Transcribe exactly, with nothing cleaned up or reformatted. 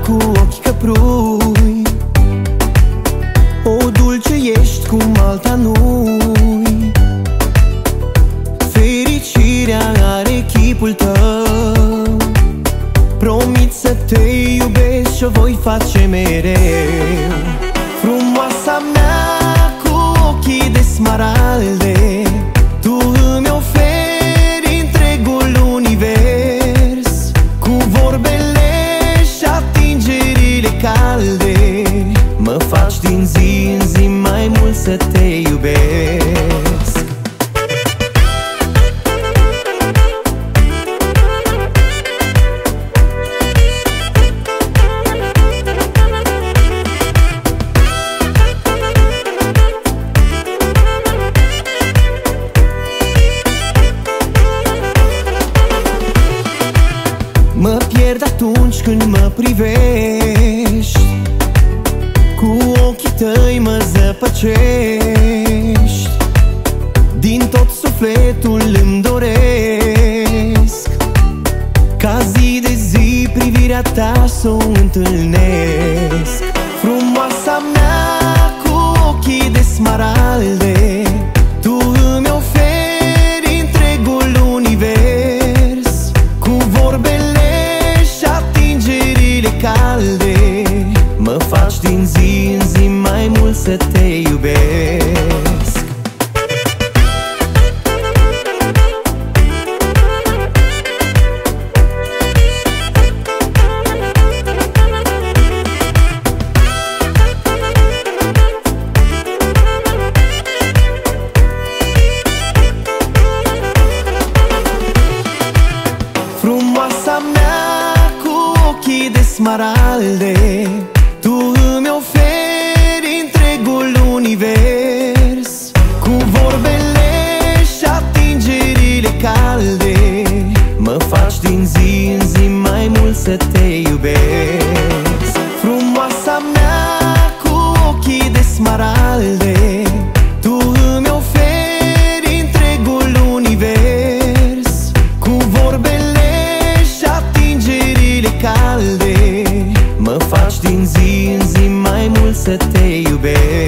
cu ochi căprui, o dulce ești cum alta nu-i. Fericirea are chipul tău, promit să te iubesc și o voi face mereu. Frumoasa mea cu ochii de smaralde, tu îmi oferi întregul univers, cu vorbele și atingerile calde. Mă faci din zi în zi mai mult să te iubesc. Mă pierd atunci când mă privești, cu ochii tăi mă zăpăcești. Din tot sufletul îmi doresc ca zi de zi privirea ta să o întâlnesc. Frumoasa mea cu ochii de smaralde, tu îmi oferi întregul univers, cu vorbele și atingerile calde. Mă faci din zi în zi mai mult să te iubesc. Frumoasa mea cu ochii de smaralde, tu îmi oferi întregul univers, cu vorbele și atingerile calde. Mă faci din zi în zi mai mult să te iubesc. Frumoasa mea cu ochii de smaralde, tu îmi oferi întregul univers, cu vorbele și atingerile calde. Mă faci din zi în zi mai mult să te iubesc.